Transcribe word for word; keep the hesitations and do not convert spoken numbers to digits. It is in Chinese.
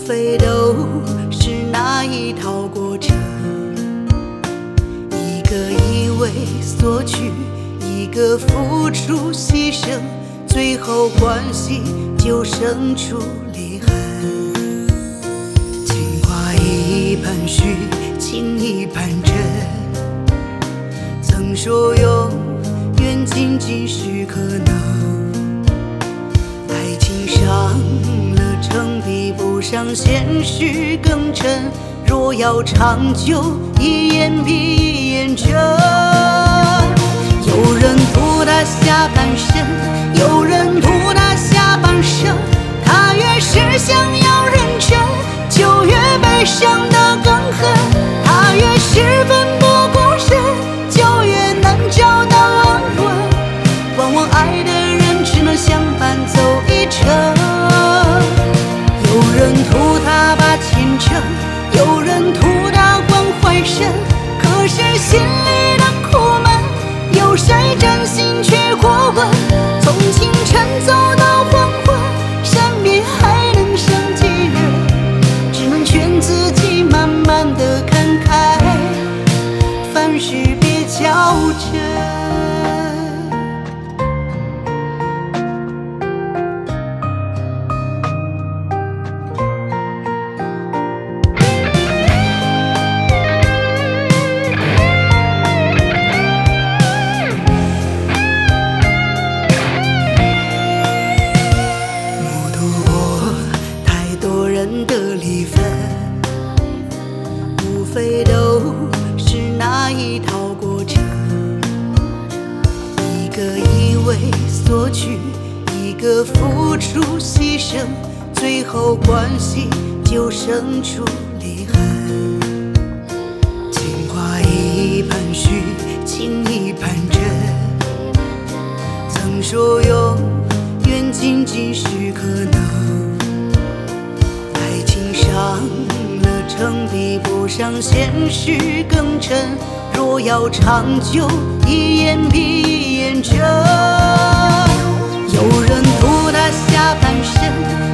非都是那一套过程，一个一味索取，一个付出牺牲，最后关系就生出裂痕。情话一半虚，情一半真，曾说永远仅仅是可能，爱情伤了程比不上现实更真，若要长久，一言比一言真。有人图他下半身，有人图他下半生，他越是想要认真，就越被伤得更狠，他越是奋不顾身，就越能找到安稳。往往爱的人只能相伴走一程，有人图他把前程，有人图他关怀深，可是心里的苦闷，有谁真心去过问？从清晨走到黄昏，身边还能剩几人？只能劝自己慢慢地看开，凡事别较真。的离分，无非都是那一套过程，一个一味索取，一个付出牺牲，最后关系就生出裂痕。情话一半虚，情一半真，曾说永远仅仅是可能，伤了程比不上现实更真，若要长久，一言比一言真。有人图他下半身，